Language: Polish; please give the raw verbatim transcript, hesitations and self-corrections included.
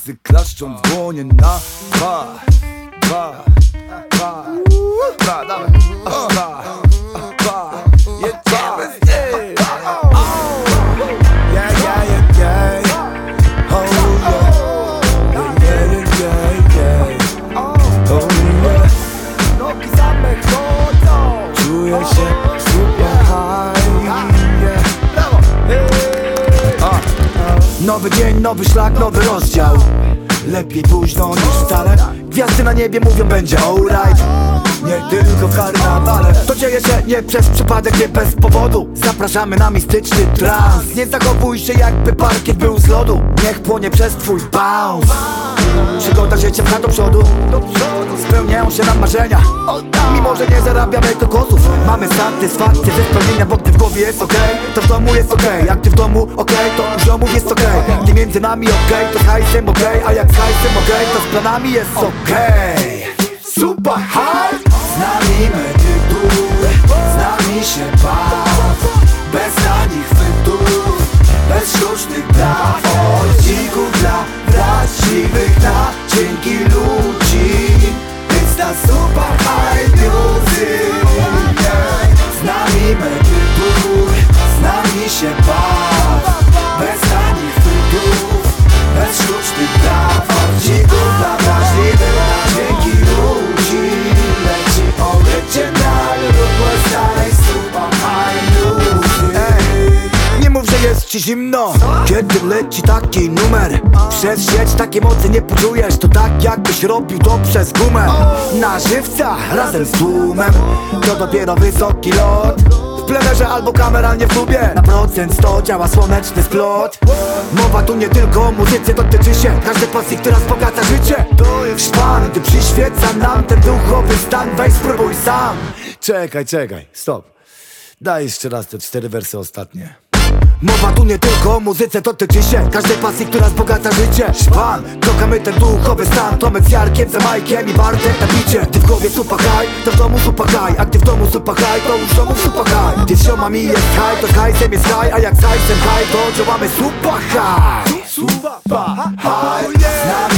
Wszyscy klaszczą w dłonie na dwa, dwa, dwa, dwa, dawaj, dwa, dwa, jedziemy z nim. Yeah, yeah, yeah, yeah. Oh yeah, yeah, yeah, yeah, yeah. Oh yeah. Nogi same chodzą. Czuję się super high, yeah. Nowy dzień, nowy szlak, nowy rozdział. Lepiej późno niż wcale. Gwiazdy na niebie mówią, będzie alright. Nie tylko w karnawale. To dzieje się nie przez przypadek, nie bez powodu. Zapraszamy na mistyczny trans. Nie zachowuj się jakby parkiet był z lodu. Niech płonie przez twój bounce. Przygoda życia pcha do przodu. Spełniają się nam marzenia. Mimo, że nie zarabiamy to kozów. Mamy satysfakcję ze spełnienia, bo gdy w głowie jest okej, okay, to w domu jest okej, okay. Jak ty w domu okej, okay, to u ziomów jest okej, okay. Gdy między nami okej, okay, to z hajsem okej, okay. A jak z hajsem okej, okay, to z planami jest okej, okay. Super high. Z nami medytuj, z nami się baw. Bez tanich chwytów, bez sztucznych praw. Od dzików dla wrażliwych na dzięki ludzi. It's the super high music. Z nami medytuj, z nami się baw. Bez tanich chwytów, bez sztucznych praw. Od dzików dla wrażliwych na dzięki ludzi. Leci original, rukłe starej super high music. Nie mów, że jest ci zimno, kiedy leci taki numer. Przez sieć takie mocy nie poczujesz. To tak jakbyś robił to przez gumę. Na żywca razem z tłumem. To dopiero wysoki lot. W plenerze albo kameralnie w klubie. Na procent sto działa słoneczny splot. Mowa tu nie tylko o muzyce, dotyczy się każdej pasji, która wzbogaca życie. To jest szpan, gdy przyświeca nam ten duchowy stan. Weź spróbuj sam. Czekaj, czekaj, stop. Daj jeszcze raz te cztery wersy ostatnie. Mowa tu nie tylko o muzyce, dotyczy się każdej pasji, która wzbogaca życie. Szwan, kochamy ten duchowy stan. Tomek z Jarkiem, z Majkiem i Bartek na bicie. Gdy w głowie super high, to w domu super high. A gdy w domu super high, to już w domu super high. Gdy z ziomami jest high, to z hajsem jest high. A jak z hajsem high, to działamy super high. Super high. Z nami